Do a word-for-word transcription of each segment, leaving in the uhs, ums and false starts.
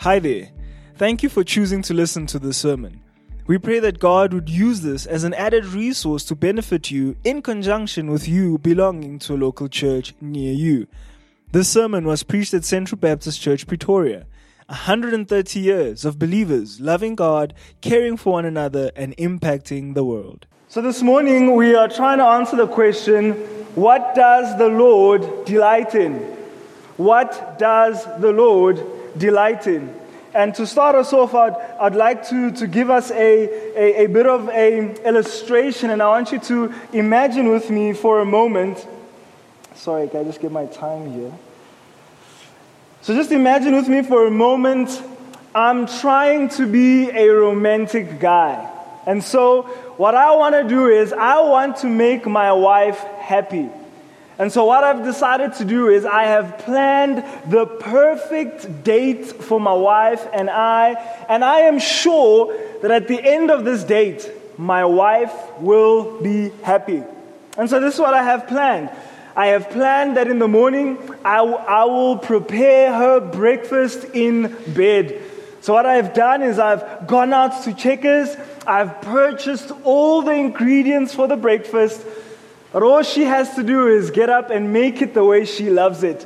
Hi there. Thank you for choosing to listen to this sermon. We pray that God would use this as an added resource to benefit you in conjunction with you belonging to a local church near you. This sermon was preached at Central Baptist Church, Pretoria. one hundred thirty years of believers loving God, caring for one another, and impacting the world. So this morning we are trying to answer the question, what does the Lord delight in? What does the Lord delight in? And to start us off, I'd, I'd like to, to give us a, a, a bit of an illustration, and I want you to imagine with me for a moment. Sorry, can I just get my time here? So just imagine with me for a moment, I'm trying to be a romantic guy. And so what I want to do is I want to make my wife happy. And so what I've decided to do is I have planned the perfect date for my wife and I, and I am sure that at the end of this date, my wife will be happy. And so this is what I have planned. I have planned that in the morning, I, w- I will prepare her breakfast in bed. So what I've done is I've gone out to Checkers, I've purchased all the ingredients for the breakfast, but all she has to do is get up and make it the way she loves it.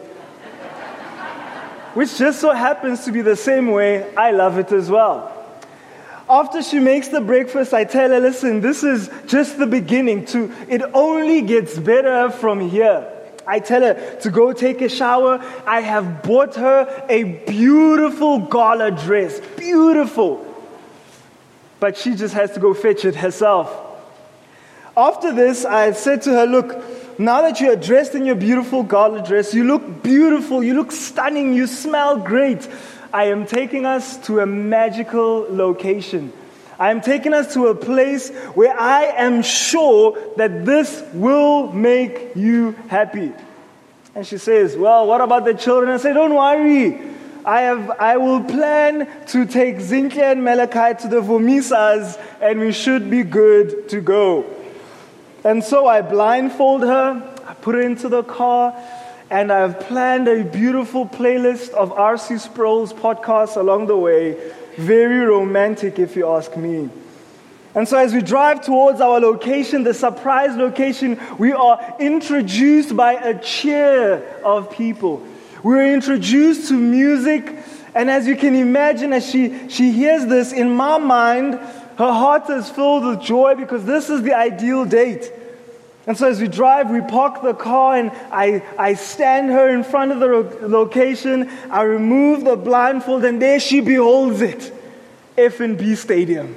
Which just so happens to be the same way I love it as well. After she makes the breakfast, I tell her, listen, this is just the beginning. To It only gets better from here. I tell her to go take a shower. I have bought her a beautiful gala dress. Beautiful. But she just has to go fetch it herself. After this, I said to her, look, now that you are dressed in your beautiful gala dress, you look beautiful, you look stunning, you smell great. I am taking us to a magical location. I am taking us to a place where I am sure that this will make you happy. And she says, well, what about the children? I say, don't worry. I have. I will plan to take Zinhle and Malachi to the Vomisas, and we should be good to go. And so I blindfold her, I put her into the car, and I've planned a beautiful playlist of R C Sproul's podcasts along the way. Very romantic, if you ask me. And so as we drive towards our location, the surprise location, we are introduced by a cheer of people. We're introduced to music, and as you can imagine, as she, she hears this, in my mind, her heart is filled with joy because this is the ideal date. And so as we drive, we park the car and I, I stand her in front of the ro- location. I remove the blindfold and there she beholds it. F N B Stadium.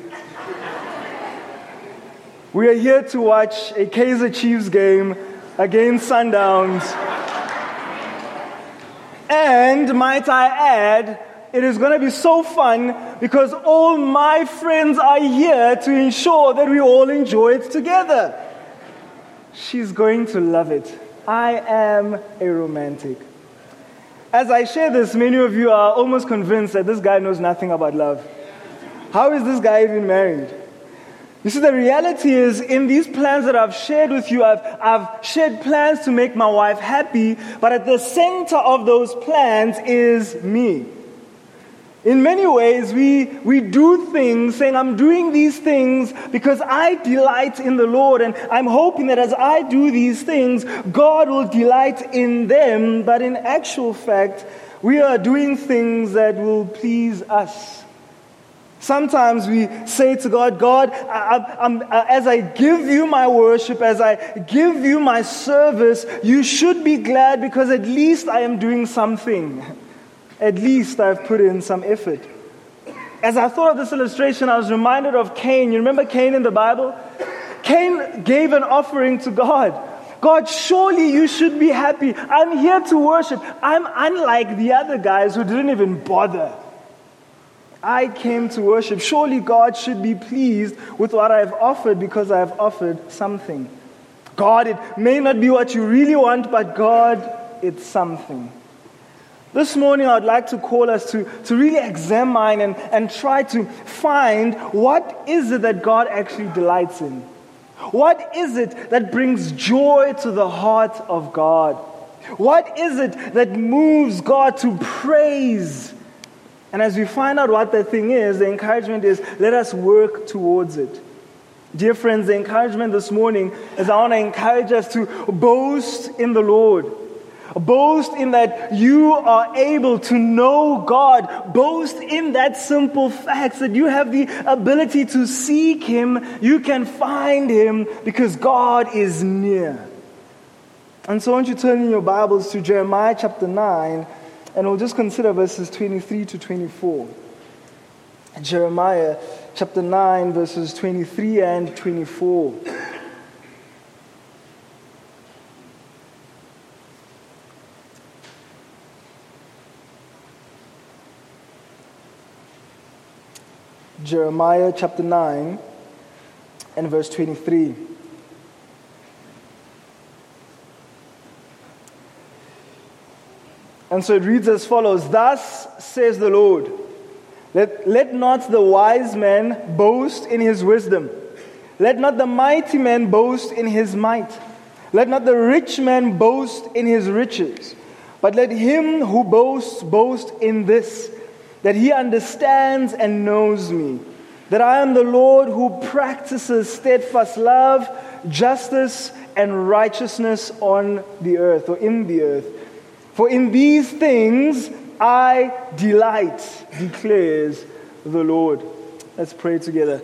We are here to watch a Kaizer Chiefs game against Sundowns. And might I add, it is going to be so fun because all my friends are here to ensure that we all enjoy it together. She's going to love it. I am a romantic. As I share this, many of you are almost convinced that this guy knows nothing about love. How is this guy even married? You see, the reality is, in these plans that I've shared with you, I've, I've shared plans to make my wife happy, but at the center of those plans is me. In many ways, we, we do things saying, I'm doing these things because I delight in the Lord, and I'm hoping that as I do these things, God will delight in them. But in actual fact, we are doing things that will please us. Sometimes we say to God, God, I, I'm, I, as I give you my worship, as I give you my service, you should be glad because at least I am doing something. At least I've put in some effort. As I thought of this illustration, I was reminded of Cain. You remember Cain in the Bible? Cain gave an offering to God. God, surely you should be happy. I'm here to worship. I'm unlike the other guys who didn't even bother. I came to worship. Surely God should be pleased with what I've offered because I've offered something. God, it may not be what you really want, but God, it's something. This morning, I'd like to call us to, to really examine and, and try to find what is it that God actually delights in. What is it that brings joy to the heart of God? What is it that moves God to praise And as we find out what that thing is, the encouragement is, let us work towards it. Dear friends, the encouragement this morning is I want to encourage us to boast in the Lord. Boast in that you are able to know God. Boast in that simple fact that you have the ability to seek Him. You can find Him because God is near. And so I want you to turn in your Bibles to Jeremiah chapter nine, and we'll just consider verses twenty-three to twenty-four. Jeremiah chapter nine, verses twenty-three and twenty-four. Jeremiah chapter nine and verse twenty-three. And so it reads as follows: Thus says the Lord, let, let not the wise man boast in his wisdom. Let not the mighty man boast in his might. Let not the rich man boast in his riches. But let him who boasts boast in this, that he understands and knows me, that I am the Lord who practices steadfast love, justice, and righteousness on the earth, or in the earth. For in these things I delight, declares the Lord. Let's pray together.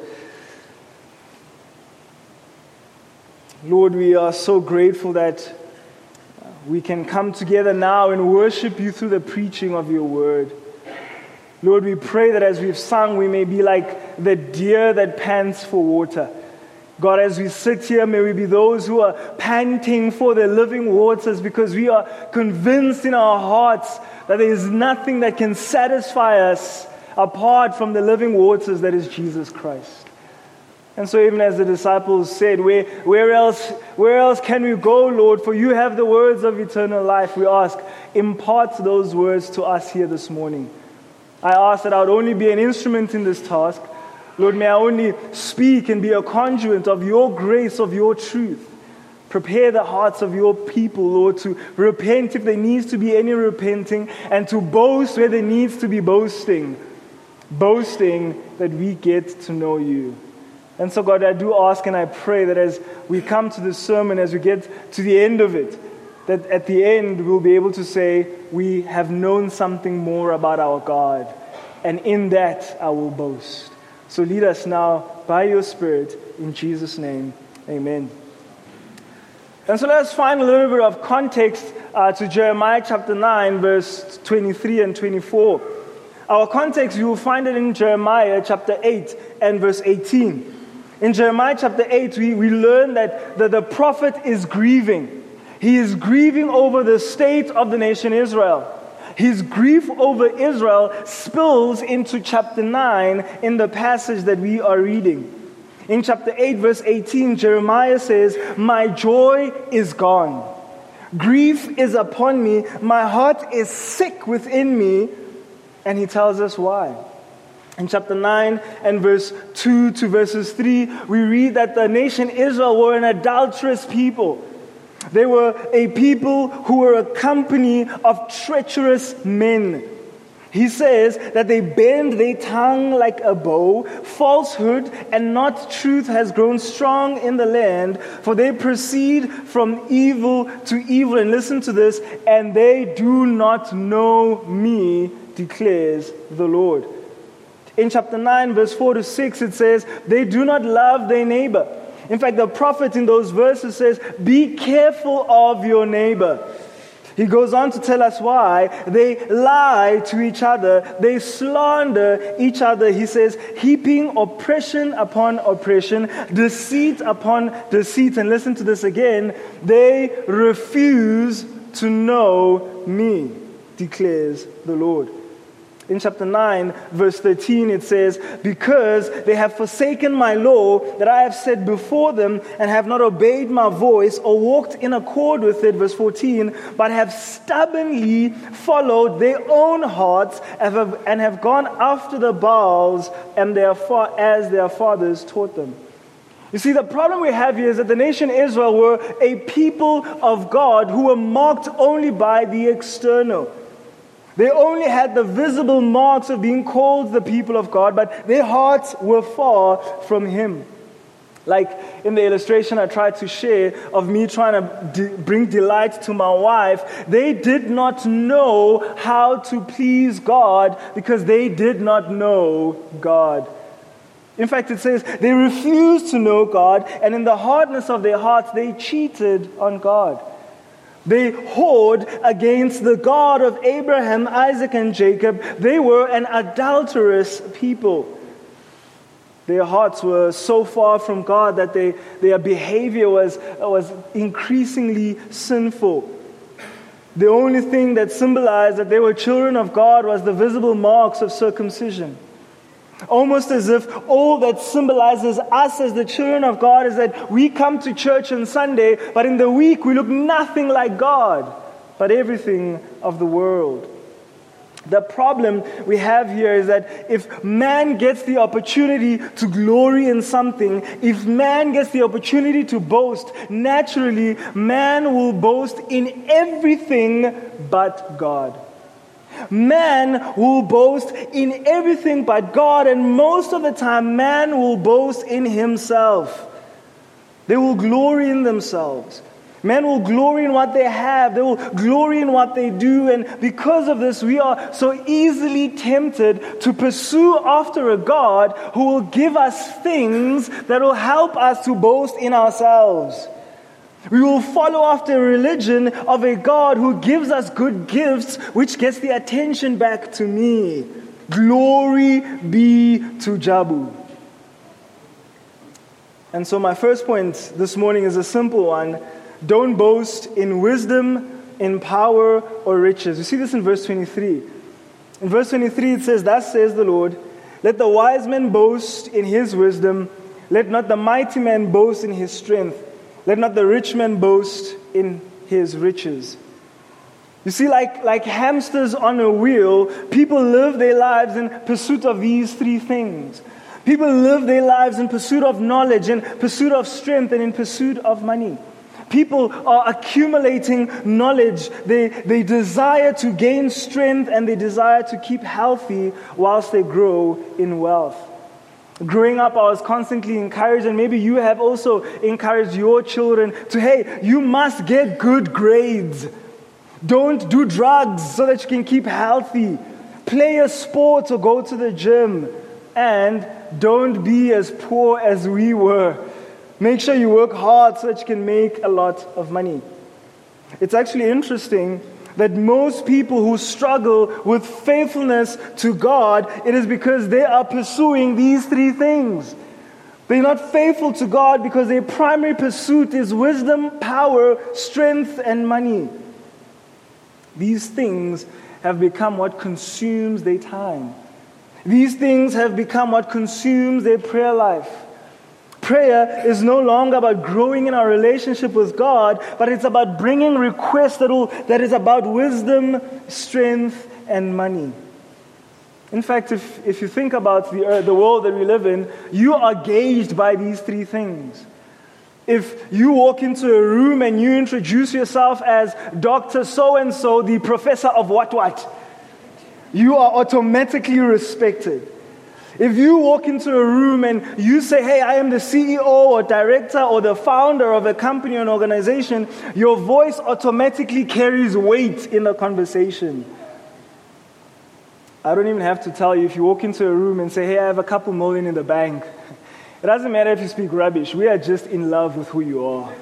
Lord, we are so grateful that we can come together now and worship you through the preaching of your word. Lord, we pray that as we've sung, we may be like the deer that pants for water. God, as we sit here, may we be those who are panting for the living waters, because we are convinced in our hearts that there is nothing that can satisfy us apart from the living waters that is Jesus Christ. And so even as the disciples said, where, where else, where else can we go, Lord? For you have the words of eternal life. We ask, impart those words to us here this morning. I ask that I would only be an instrument in this task. Lord, may I only speak and be a conduit of your grace, of your truth. Prepare the hearts of your people, Lord, to repent if there needs to be any repenting, and to boast where there needs to be boasting. Boasting that we get to know you. And so, God, I do ask and I pray that as we come to this sermon, as we get to the end of it, that at the end we'll be able to say, we have known something more about our God. And in that I will boast. So lead us now by your Spirit, in Jesus' name, amen. And so let's find a little bit of context uh, to Jeremiah chapter nine, verse twenty-three and twenty-four. Our context, you will find it in Jeremiah chapter eight and verse eighteen. In Jeremiah chapter eight, we, we learn that the, the prophet is grieving. He is grieving over the state of the nation Israel. His grief over Israel spills into chapter nine in the passage that we are reading. In chapter eight, verse eighteen, Jeremiah says, "My joy is gone. Grief is upon me. My heart is sick within me." And he tells us why. In chapter nine and verse two to verses three, we read that the nation Israel were an adulterous people. They were a people who were a company of treacherous men. He says that they bend their tongue like a bow. Falsehood and not truth has grown strong in the land, for they proceed from evil to evil. And listen to this, and they do not know me, declares the Lord. In chapter nine, verse four to six, it says, they do not love their neighbor. In fact, the prophet in those verses says, be careful of your neighbor. He goes on to tell us why. They lie to each other. They slander each other. He says, heaping oppression upon oppression, deceit upon deceit. And listen to this again. They refuse to know me, declares the Lord. In chapter nine, verse thirteen, it says, because they have forsaken my law that I have set before them, and have not obeyed my voice or walked in accord with it, verse fourteen, but have stubbornly followed their own hearts and have gone after the Baals and their fa- as their fathers taught them. You see, the problem we have here is that the nation Israel were a people of God who were marked only by the external. They only had the visible marks of being called the people of God, but their hearts were far from Him. Like in the illustration I tried to share of me trying to de- bring delight to my wife, they did not know how to please God because they did not know God. In fact, it says they refused to know God, and in the hardness of their hearts, they cheated on God. They whored against the God of Abraham, Isaac, and Jacob. They were an adulterous people. Their hearts were so far from God that they, their behavior was, was increasingly sinful. The only thing that symbolized that they were children of God was the visible marks of circumcision. Almost as if all that symbolizes us as the children of God is that we come to church on Sunday, but in the week we look nothing like God, but everything of the world. The problem we have here is that if man gets the opportunity to glory in something, if man gets the opportunity to boast, naturally man will boast in everything but God. Man will boast in everything but God, and most of the time man will boast in himself. They will glory in themselves. Men will glory in what they have. They will glory in what they do. And because of this, we are so easily tempted to pursue after a God who will give us things that will help us to boast in ourselves. We will follow after a religion of a God who gives us good gifts, which gets the attention back to me. Glory be to Jabu. And so my first point this morning is a simple one. Don't boast in wisdom, in power, or riches. You see this in verse twenty-three. In verse twenty-three it says, "Thus says the Lord, let the wise man boast in his wisdom, let not the mighty man boast in his strength, let not the rich man boast in his riches." You see, like, like hamsters on a wheel, people live their lives in pursuit of these three things. People live their lives in pursuit of knowledge, in pursuit of strength, and in pursuit of money. People are accumulating knowledge. They, they desire to gain strength, and they desire to keep healthy whilst they grow in wealth. Growing up, I was constantly encouraged, and maybe you have also encouraged your children to, hey, you must get good grades. Don't do drugs so that you can keep healthy. Play a sport or go to the gym. And don't be as poor as we were. Make sure you work hard so that you can make a lot of money. It's actually interesting that most people who struggle with faithfulness to God, it is because they are pursuing these three things. They're not faithful to God because their primary pursuit is wisdom, power, strength, and money. These things have become what consumes their time. These things have become what consumes their prayer life. Prayer is no longer about growing in our relationship with God, but it's about bringing requests that, will, that is about wisdom, strength, and money. In fact, if, if you think about the, uh, the world that we live in, you are gauged by these three things. If you walk into a room and you introduce yourself as Doctor So-and-so, the professor of what-what, you are automatically respected. If you walk into a room and you say, hey, I am the C E O or director or the founder of a company or an organization, your voice automatically carries weight in the conversation. I don't even have to tell you, if you walk into a room and say, hey, I have a couple million in the bank, it doesn't matter if you speak rubbish. We are just in love with who you are.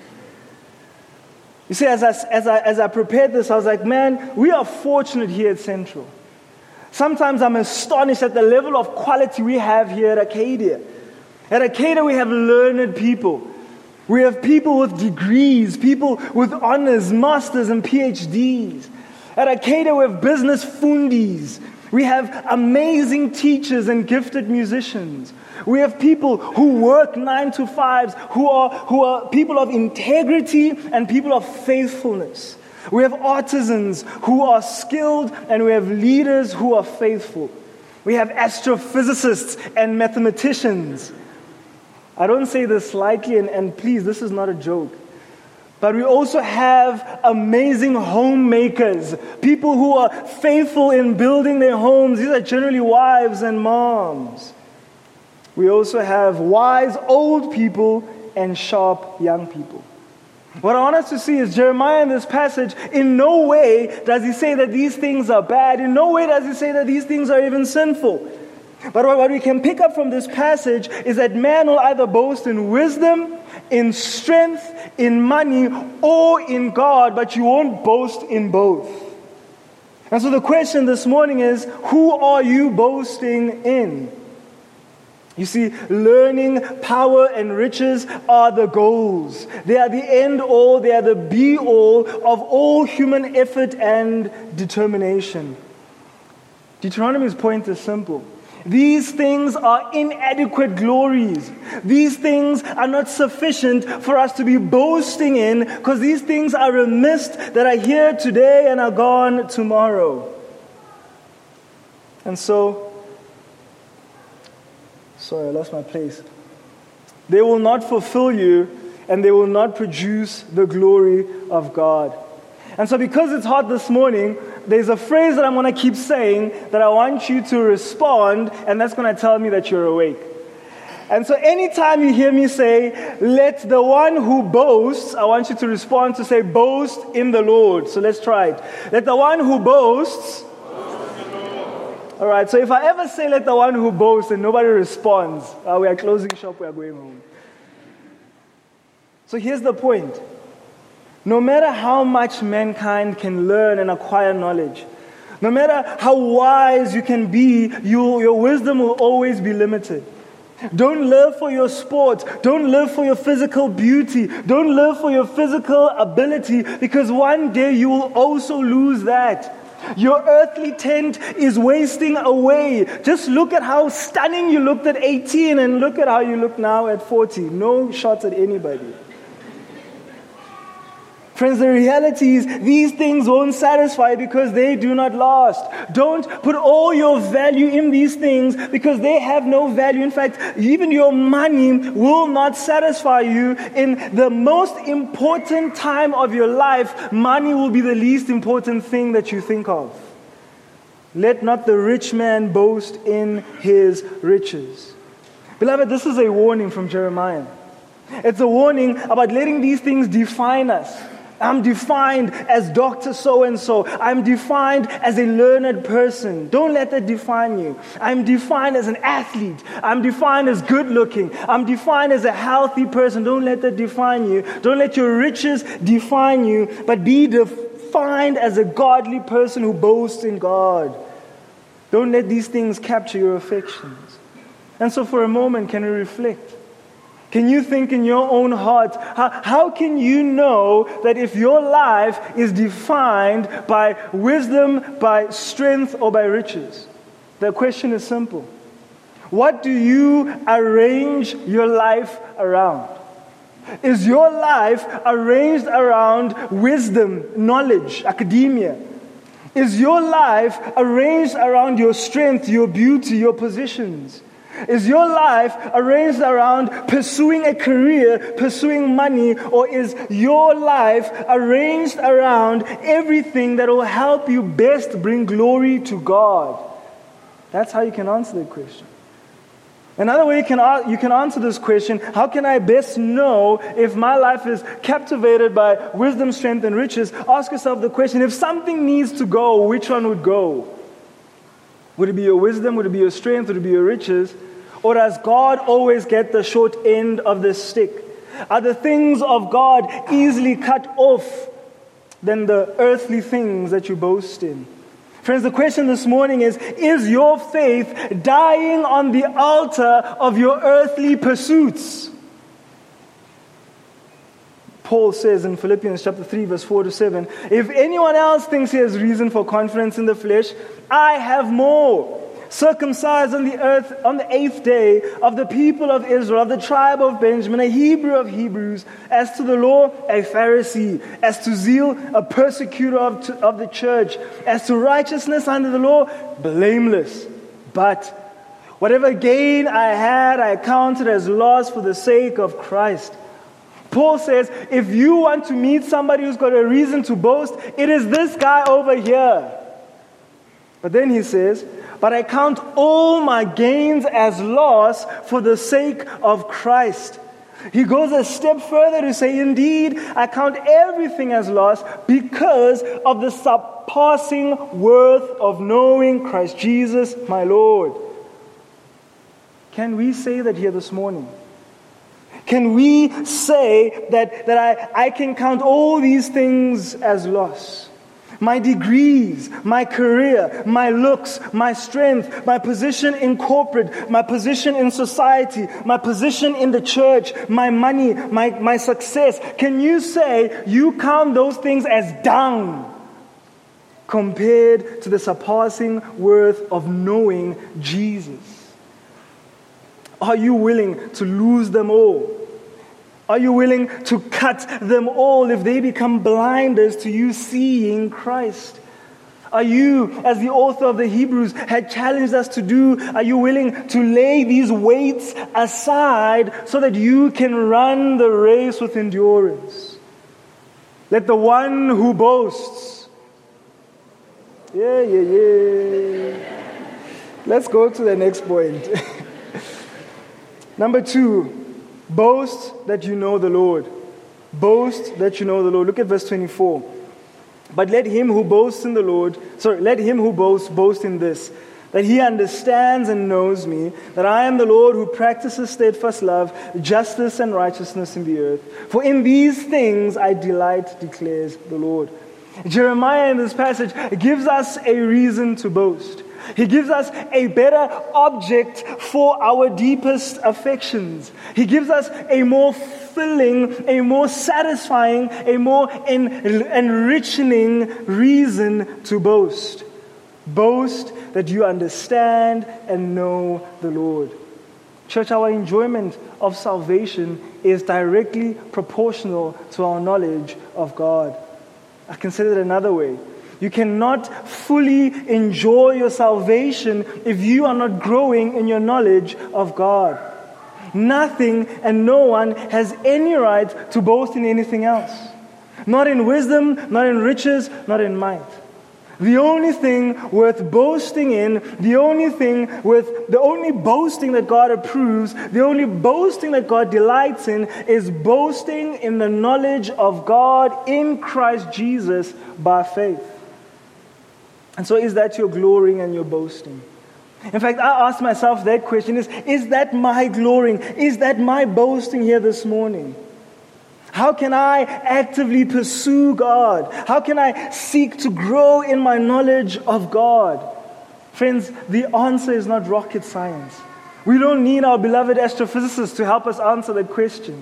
You see, as I, as I, as I prepared this, I was like, man, we are fortunate here at Central. Sometimes I'm astonished at the level of quality we have here at Acadia. At Acadia, we have learned people. We have people with degrees, people with honors, masters, and P H Ds. At Acadia, we have business fundis. We have amazing teachers and gifted musicians. We have people who work nine to fives, who are, who are people of integrity and people of faithfulness. We have artisans who are skilled, and we have leaders who are faithful. We have astrophysicists and mathematicians. I don't say this lightly, and, and please, this is not a joke. But we also have amazing homemakers, people who are faithful in building their homes. These are generally wives and moms. We also have wise old people and sharp young people. What I want us to see is Jeremiah in this passage, in no way does he say that these things are bad. In no way does he say that these things are even sinful. But what we can pick up from this passage is that man will either boast in wisdom, in strength, in money, or in God, but you won't boast in both. And so the question this morning is, who are you boasting in? You see, learning, power, and riches are the goals. They are the end all, they are the be all of all human effort and determination. Deuteronomy's point is simple. These things are inadequate glories. These things are not sufficient for us to be boasting in, because these things are a mist that are here today and are gone tomorrow. And so, sorry, I lost my place. They will not fulfill you, and they will not produce the glory of God. And so because it's hot this morning, there's a phrase that I'm going to keep saying that I want you to respond, and that's going to tell me that you're awake. And so anytime you hear me say, let the one who boasts, I want you to respond to say, boast in the Lord. So let's try it. Let the one who boasts. Boast in the Lord. All right, so if I ever say, let the one who boasts, and nobody responds, uh, we are closing shop, we are going home. So here's the point. No matter how much mankind can learn and acquire knowledge, no matter how wise you can be, you, your wisdom will always be limited. Don't live for your sport. Don't live for your physical beauty. Don't live for your physical ability, because one day you will also lose that. Your earthly tent is wasting away. Just look at how stunning you looked at eighteen and look at how you look now at forty. No shots at anybody. Friends, the reality is these things won't satisfy because they do not last. Don't put all your value in these things because they have no value. In fact, even your money will not satisfy you. In the most important time of your life, money will be the least important thing that you think of. Let not the rich man boast in his riches. Beloved, this is a warning from Jeremiah. It's a warning about letting these things define us. I'm defined as Doctor So-and-so. I'm defined as a learned person. Don't let that define you. I'm defined as an athlete. I'm defined as good looking. I'm defined as a healthy person. Don't let that define you. Don't let your riches define you, but be defined as a godly person who boasts in God. Don't let these things capture your affections. And so for a moment, can we reflect? Can you think in your own heart, how, how can you know that if your life is defined by wisdom, by strength, or by riches? The question is simple. What do you arrange your life around? Is your life arranged around wisdom, knowledge, academia? Is your life arranged around your strength, your beauty, your positions? Is your life arranged around pursuing a career, pursuing money, or is your life arranged around everything that will help you best bring glory to God? That's how you can answer that question. Another way you can, you can answer this question, how can I best know if my life is captivated by wisdom, strength, and riches? Ask yourself the question, if something needs to go, which one would go? Would it be your wisdom? Would it be your strength? Would it be your riches? Or does God always get the short end of the stick? Are the things of God easily cut off than the earthly things that you boast in? Friends, the question this morning is, is your faith dying on the altar of your earthly pursuits? Paul says in Philippians chapter three, verse four to seven, if anyone else thinks he has reason for confidence in the flesh, I have more. Circumcised on the earth on the eighth day, of the people of Israel, of the tribe of Benjamin, a Hebrew of Hebrews, as to the law, a Pharisee, as to zeal, a persecutor of, to, of the church, as to righteousness under the law, blameless. But whatever gain I had, I counted as loss for the sake of Christ. Paul says, if you want to meet somebody who's got a reason to boast, it is this guy over here. But then he says, but I count all my gains as loss for the sake of Christ. He goes a step further to say, indeed, I count everything as loss because of the surpassing worth of knowing Christ Jesus, my Lord. Can we say that here this morning? Can we say that, that I, I can count all these things as loss? My degrees, my career, my looks, my strength, my position in corporate, my position in society, my position in the church, my money, my, my success. Can you say you count those things as dung compared to the surpassing worth of knowing Jesus? Are you willing to lose them all? Are you willing to cut them all if they become blinders to you seeing Christ? Are you, as the author of the Hebrews had challenged us to do, are you willing to lay these weights aside so that you can run the race with endurance? Let the one who boasts. Yeah, yeah, yeah. Let's go to the next point. Number two. Boast that you know the Lord. Boast that you know the Lord. Look at verse twenty-four. But let him who boasts in the Lord, sorry, let him who boasts boast in this, that he understands and knows me, that I am the Lord who practices steadfast love, justice and righteousness in the earth. For in these things I delight, declares the Lord. Jeremiah in this passage gives us a reason to boast. He gives us a better object for our deepest affections. He gives us a more filling, a more satisfying, a more en- enriching reason to boast. Boast that you understand and know the Lord. Church, our enjoyment of salvation is directly proportional to our knowledge of God. I can say it another way. You cannot fully enjoy your salvation if you are not growing in your knowledge of God. Nothing and no one has any right to boast in anything else. Not in wisdom, not in riches, not in might. The only thing worth boasting in, the only thing with, the only boasting that God approves, the only boasting that God delights in is boasting in the knowledge of God in Christ Jesus by faith. And so is that your glorying and your boasting? In fact, I asked myself that question, is, is that my glorying? Is that my boasting here this morning? How can I actively pursue God? How can I seek to grow in my knowledge of God? Friends, the answer is not rocket science. We don't need our beloved astrophysicists to help us answer that question.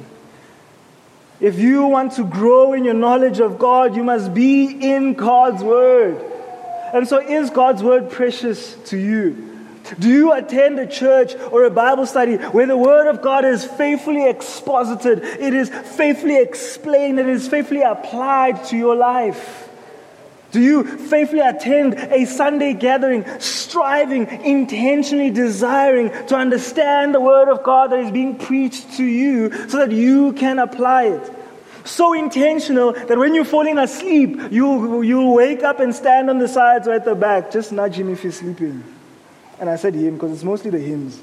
If you want to grow in your knowledge of God, you must be in God's Word. And so is God's Word precious to you? Do you attend a church or a Bible study where the Word of God is faithfully exposited, it is faithfully explained, it is faithfully applied to your life? Do you faithfully attend a Sunday gathering, striving, intentionally desiring to understand the Word of God that is being preached to you so that you can apply it? So intentional that when you're falling asleep, you'll, you'll wake up and stand on the sides or at the back. Just nudge him if you're sleeping. And I said him because it's mostly the hymns.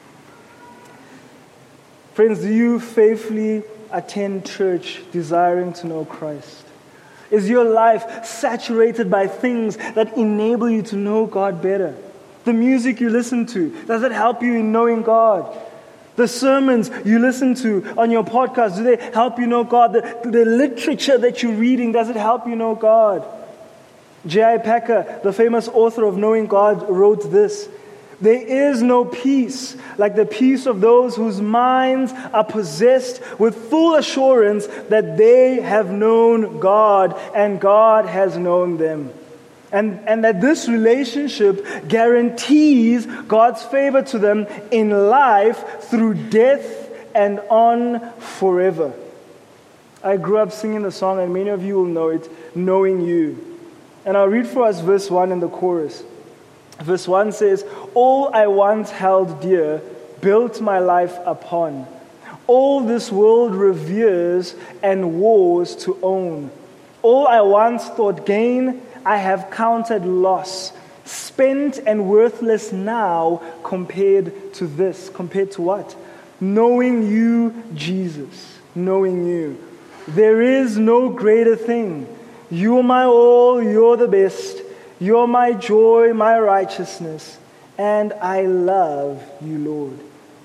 Friends, do you faithfully attend church desiring to know Christ? Is your life saturated by things that enable you to know God better? The music you listen to, does it help you in knowing God? The sermons you listen to on your podcast, do they help you know God? The, the literature that you're reading, does it help you know God? J I Packer, the famous author of Knowing God, wrote this: there is no peace like the peace of those whose minds are possessed with full assurance that they have known God and God has known them. And, and that this relationship guarantees God's favor to them in life through death and on forever. I grew up singing the song, and many of you will know it, Knowing You. And I'll read for us verse one in the chorus. Verse one says, all I once held dear, built my life upon. All this world reveres and wars to own. All I once thought gain, I have counted loss. Spent and worthless now compared to this. Compared to what? Knowing you, Jesus. Knowing you. There is no greater thing. You're my all, you're the best. You're my joy, my righteousness. And I love you, Lord.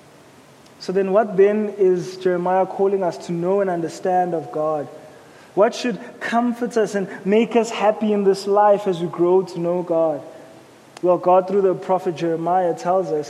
So then what then is Jeremiah calling us to know and understand of God? What should comfort us and make us happy in this life as we grow to know God? Well, God through the prophet Jeremiah tells us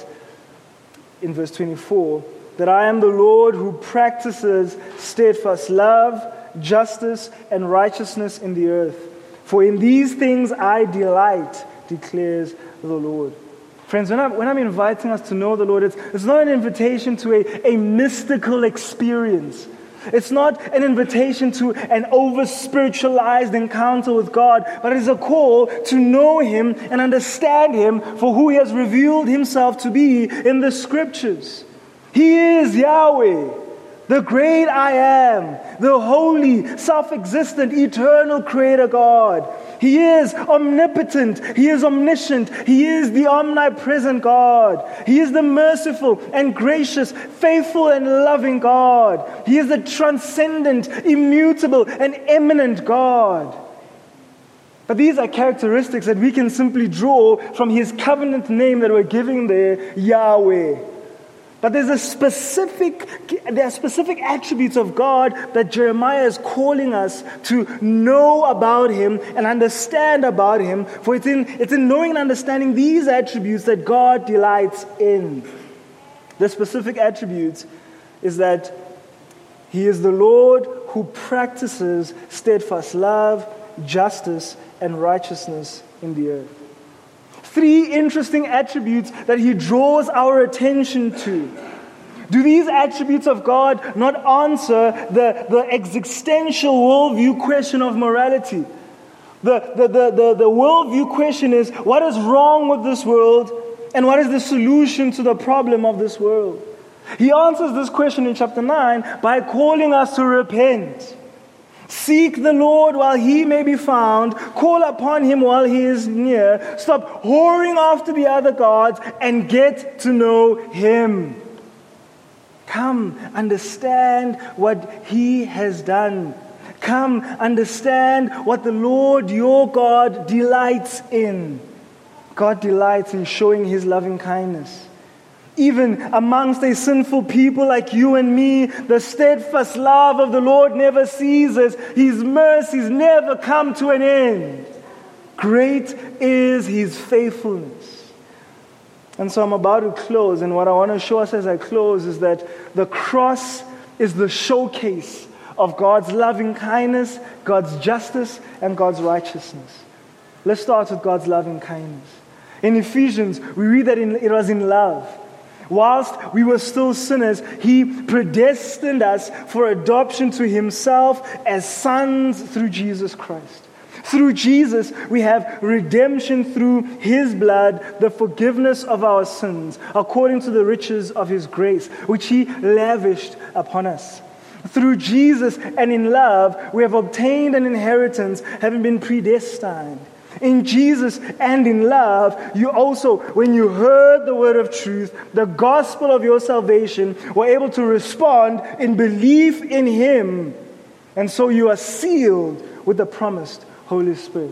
in verse twenty-four that I am the Lord who practices steadfast love, justice, and righteousness in the earth. For in these things I delight, declares the Lord. Friends, when I'm, when I'm inviting us to know the Lord, it's, it's not an invitation to a, a mystical experience. It's not an invitation to an over-spiritualized encounter with God, but it is a call to know Him and understand Him for who He has revealed Himself to be in the Scriptures. He is Yahweh, the great I am, the holy, self-existent, eternal Creator God. He is omnipotent. He is omniscient. He is the omnipresent God. He is the merciful and gracious, faithful and loving God. He is the transcendent, immutable and eminent God. But these are characteristics that we can simply draw from His covenant name that we're giving there, Yahweh. But there's a specific, there are specific attributes of God that Jeremiah is calling us to know about Him and understand about Him. For it's in, it's in knowing and understanding these attributes that God delights in. The specific attributes is that He is the Lord who practices steadfast love, justice, and righteousness in the earth. Three interesting attributes that He draws our attention to. Do these attributes of God not answer the, the existential worldview question of morality? The, the, the, the, the worldview question is, what is wrong with this world and what is the solution to the problem of this world? He answers this question in chapter nine by calling us to repent. Seek the Lord while He may be found. Call upon Him while He is near. Stop whoring after the other gods and get to know Him. Come, understand what He has done. Come, understand what the Lord your God delights in. God delights in showing His loving kindness. Even amongst a sinful people like you and me, the steadfast love of the Lord never ceases. His mercies never come to an end. Great is His faithfulness. And so I'm about to close, and what I want to show us as I close is that the cross is the showcase of God's loving kindness, God's justice, and God's righteousness. Let's start with God's loving kindness. In Ephesians, we read that in, it was in love. Whilst we were still sinners, He predestined us for adoption to Himself as sons through Jesus Christ. Through Jesus, we have redemption through His blood, the forgiveness of our sins, according to the riches of His grace, which He lavished upon us. Through Jesus and in love, we have obtained an inheritance, having been predestined. In Jesus and in love, you also, when you heard the word of truth, the gospel of your salvation, were able to respond in belief in Him. And so you are sealed with the promised Holy Spirit.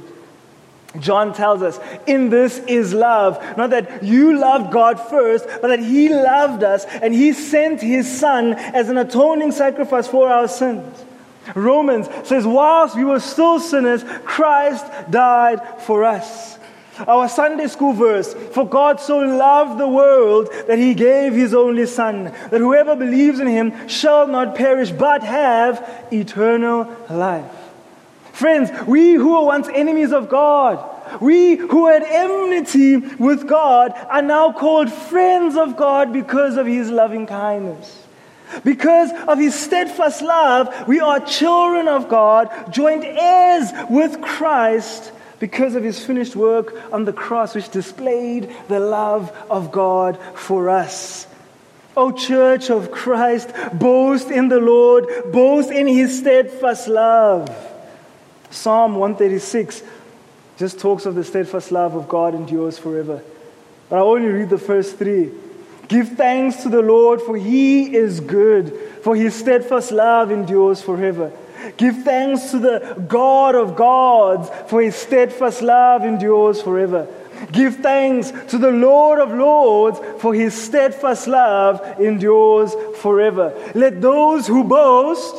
John tells us, in this is love. Not that you loved God first, but that He loved us and He sent His Son as an atoning sacrifice for our sins. Romans says, whilst we were still sinners, Christ died for us. Our Sunday school verse, for God so loved the world that He gave His only Son, that whoever believes in Him shall not perish but have eternal life. Friends, we who were once enemies of God, we who had enmity with God, are now called friends of God because of His loving kindness. Because of His steadfast love, we are children of God, joint heirs with Christ because of His finished work on the cross, which displayed the love of God for us. O church of Christ, boast in the Lord, boast in his steadfast love. Psalm one thirty-six just talks of the steadfast love of God endures forever. But I only read the first three. Give thanks to the Lord, for he is good, for his steadfast love endures forever. Give thanks to the God of gods, for his steadfast love endures forever. Give thanks to the Lord of lords, for his steadfast love endures forever. Let those who boast,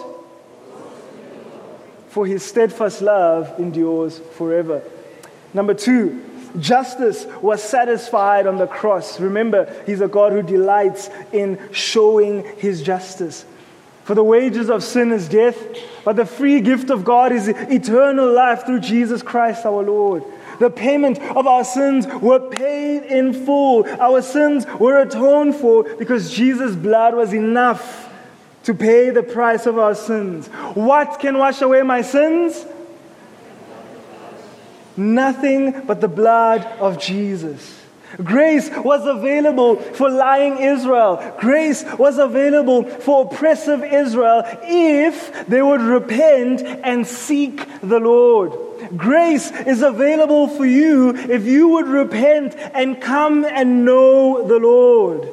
for his steadfast love endures forever. Number two, justice was satisfied on the cross. Remember, he's a God who delights in showing his justice. For the wages of sin is death, but the free gift of God is eternal life through Jesus Christ our Lord. The payment of our sins were paid in full. Our sins were atoned for because Jesus' blood was enough to pay the price of our sins. What can wash away my sins? Nothing but the blood of Jesus. Grace was available for lying Israel. Grace was available for oppressive Israel if they would repent and seek the Lord. Grace is available for you if you would repent and come and know the Lord.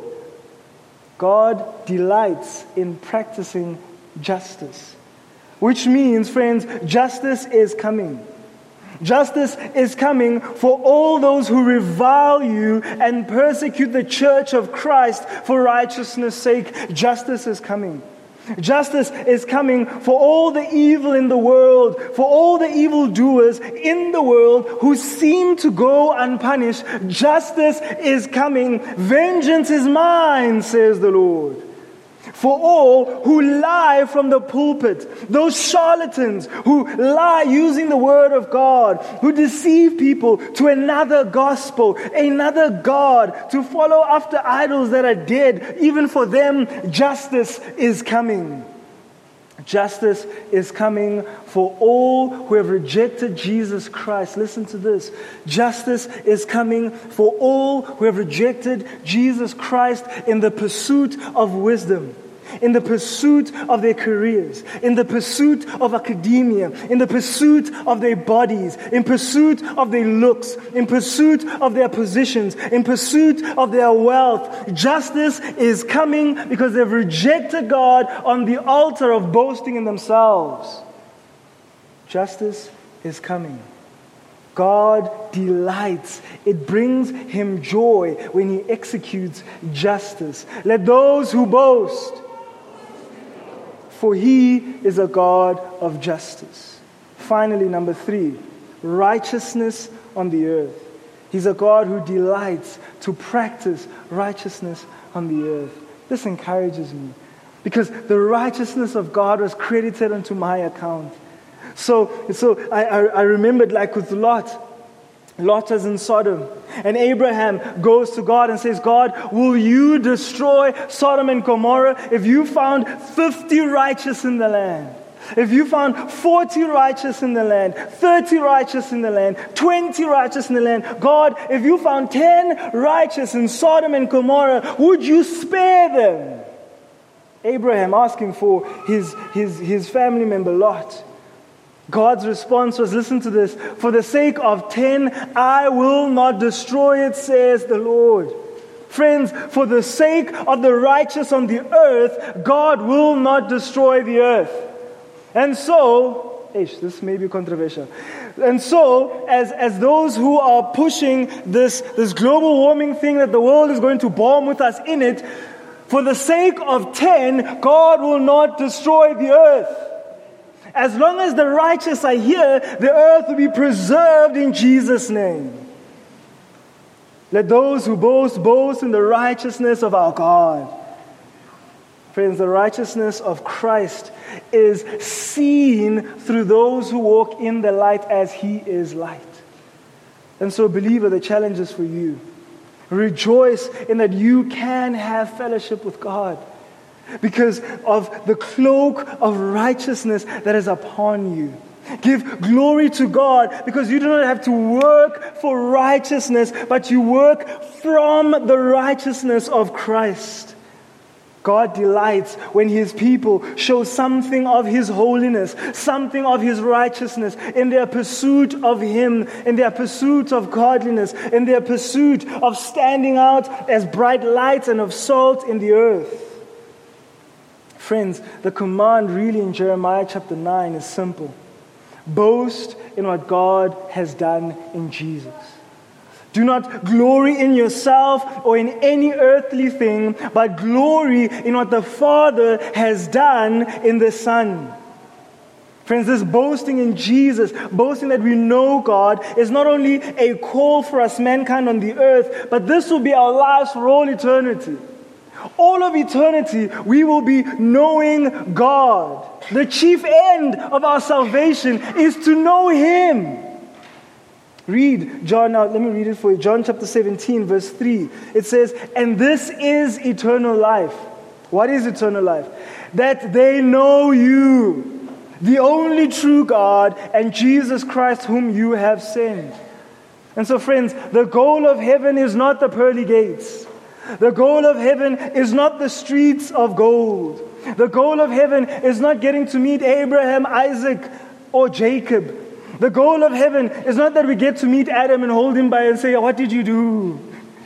God delights in practicing justice, which means, friends, justice is coming. Justice is coming for all those who revile you and persecute the church of Christ for righteousness' sake. Justice is coming. Justice is coming for all the evil in the world, for all the evildoers in the world who seem to go unpunished. Justice is coming. Vengeance is mine, says the Lord. For all who lie from the pulpit, those charlatans who lie using the word of God, who deceive people to another gospel, another God, to follow after idols that are dead, even for them, justice is coming. Justice is coming for all who have rejected Jesus Christ. Listen to this. Justice is coming for all who have rejected Jesus Christ in the pursuit of wisdom, in the pursuit of their careers, in the pursuit of academia, in the pursuit of their bodies, in pursuit of their looks, in pursuit of their positions, in pursuit of their wealth. Justice is coming because they've rejected God on the altar of boasting in themselves. Justice is coming. God delights. It brings him joy when he executes justice. Let those who boast, for he is a God of justice. Finally, number three, righteousness on the earth. He's a God who delights to practice righteousness on the earth. This encourages me because the righteousness of God was credited unto my account. So, so I, I, I remembered, like with Lot. Lot is in Sodom. And Abraham goes to God and says, God, will you destroy Sodom and Gomorrah if you found fifty righteous in the land? If you found forty righteous in the land, thirty righteous in the land, twenty righteous in the land, God, if you found ten righteous in Sodom and Gomorrah, would you spare them? Abraham asking for his, his, his family member Lot. God's response was, listen to this, for the sake of ten, I will not destroy it, says the Lord. Friends, for the sake of the righteous on the earth, God will not destroy the earth. And so, ish, this may be controversial. And so, as, as those who are pushing this, this global warming thing that the world is going to bomb with us in it, for the sake of ten, God will not destroy the earth. As long as the righteous are here, the earth will be preserved in Jesus' name. Let those who boast, boast in the righteousness of our God. Friends, the righteousness of Christ is seen through those who walk in the light as he is light. And so, believer, the challenge is for you. Rejoice in that you can have fellowship with God, because of the cloak of righteousness that is upon you. Give glory to God because you do not have to work for righteousness, but you work from the righteousness of Christ. God delights when His people show something of His holiness, something of His righteousness in their pursuit of Him, in their pursuit of godliness, in their pursuit of standing out as bright lights and of salt in the earth. Friends, the command really in Jeremiah chapter nine is simple. Boast in what God has done in Jesus. Do not glory in yourself or in any earthly thing, but glory in what the Father has done in the Son. Friends, this boasting in Jesus, boasting that we know God, is not only a call for us, mankind on the earth, but this will be our lives for all eternity. All of eternity, we will be knowing God. The chief end of our salvation is to know Him. Read John, now let me read it for you. John chapter seventeen, verse three. It says, and this is eternal life. What is eternal life? That they know you, the only true God, and Jesus Christ whom you have sent. And so friends, the goal of heaven is not the pearly gates. The goal of heaven is not the streets of gold. The goal of heaven is not getting to meet Abraham, Isaac, or Jacob. The goal of heaven is not that we get to meet Adam and hold him by and say, what did you do?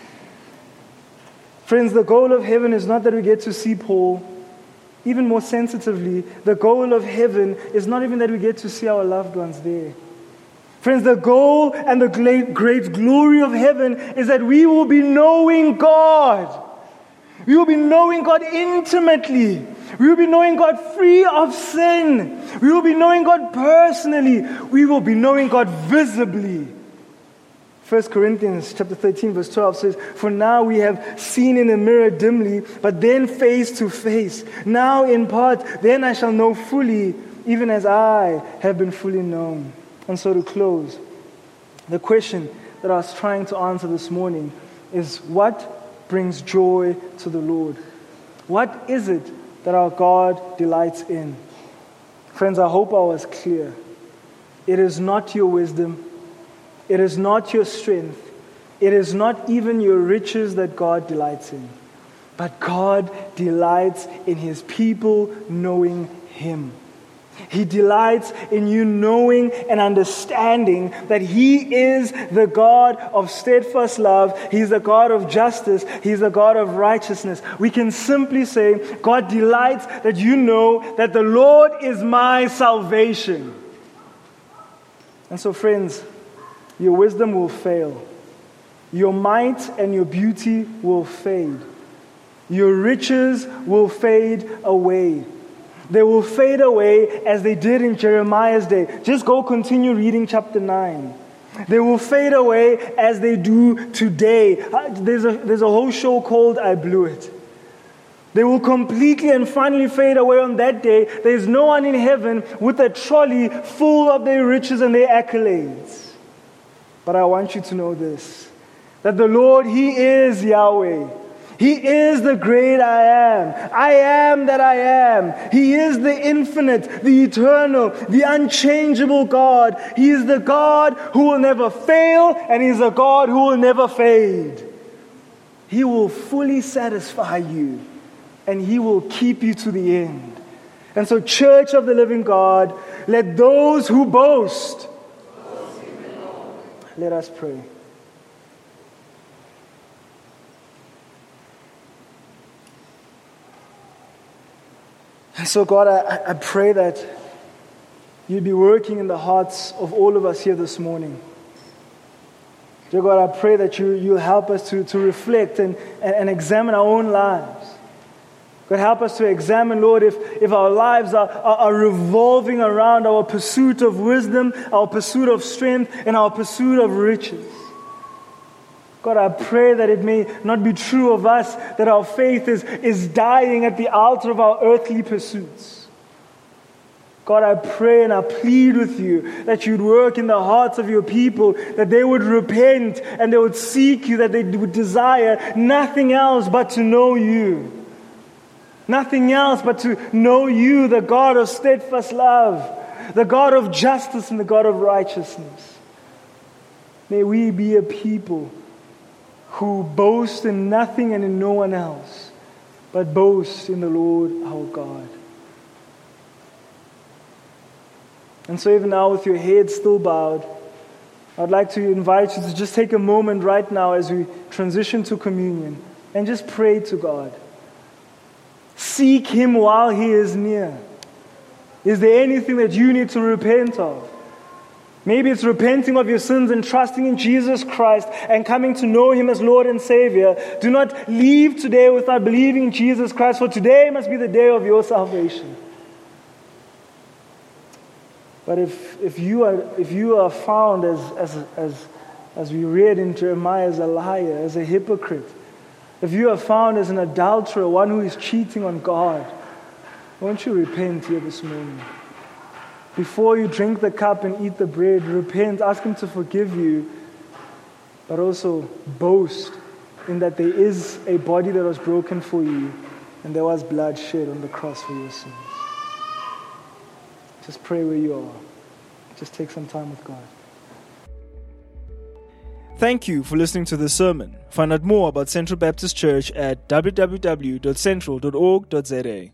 Friends, the goal of heaven is not that we get to see Paul. Even more sensitively, the goal of heaven is not even that we get to see our loved ones there. Friends, the goal and the great, great glory of heaven is that we will be knowing God. We will be knowing God intimately. We will be knowing God free of sin. We will be knowing God personally. We will be knowing God visibly. First Corinthians chapter thirteen verse twelve says, for now we have seen in a mirror dimly, but then face to face. Now in part, then I shall know fully, even as I have been fully known. And so to close, the question that I was trying to answer this morning is, what brings joy to the Lord? What is it that our God delights in? Friends, I hope I was clear. It is not your wisdom. It is not your strength. It is not even your riches that God delights in. But God delights in His people knowing Him. He delights in you knowing and understanding that He is the God of steadfast love. He's the God of justice. He's the God of righteousness. We can simply say, God delights that you know that the Lord is my salvation. And so, friends, your wisdom will fail. Your might and your beauty will fade. Your riches will fade away. They will fade away as they did in Jeremiah's day. Just go continue reading chapter nine. They will fade away as they do today. There's a, there's a whole show called I Blew It. They will completely and finally fade away on that day. There's no one in heaven with a trolley full of their riches and their accolades. But I want you to know this, that the Lord, He is Yahweh. He is the great I am. I am that I am. He is the infinite, the eternal, the unchangeable God. He is the God who will never fail, and He is a God who will never fade. He will fully satisfy you, and He will keep you to the end. And so, Church of the Living God, let those who boast, let us pray. And so, God, I, I pray that You'd be working in the hearts of all of us here this morning. Dear God, I pray that you, you'll help us to, to reflect and, and, and examine our own lives. God, help us to examine, Lord, if, if our lives are, are, are revolving around our pursuit of wisdom, our pursuit of strength, and our pursuit of riches. God, I pray that it may not be true of us that our faith is, is dying at the altar of our earthly pursuits. God, I pray and I plead with you that you'd work in the hearts of your people, that they would repent and they would seek you, that they would desire nothing else but to know you. Nothing else but to know you, the God of steadfast love, the God of justice and the God of righteousness. May we be a people who boast in nothing and in no one else, but boast in the Lord our God. And so even now, with your head still bowed, I'd like to invite you to just take a moment right now as we transition to communion and just pray to God. Seek Him while He is near. Is there anything that you need to repent of? Maybe it's repenting of your sins and trusting in Jesus Christ and coming to know Him as Lord and Savior. Do not leave today without believing in Jesus Christ, for today must be the day of your salvation. But if, if, you, are, if you are found as, as, as, as we read in Jeremiah, as a liar, as a hypocrite, if you are found as an adulterer, one who is cheating on God, won't you repent here this morning? Before you drink the cup and eat the bread, repent, ask Him to forgive you, but also boast in that there is a body that was broken for you and there was blood shed on the cross for your sins. Just pray where you are. Just take some time with God. Thank you for listening to this sermon. Find out more about Central Baptist Church at w w w dot central dot org dot z a.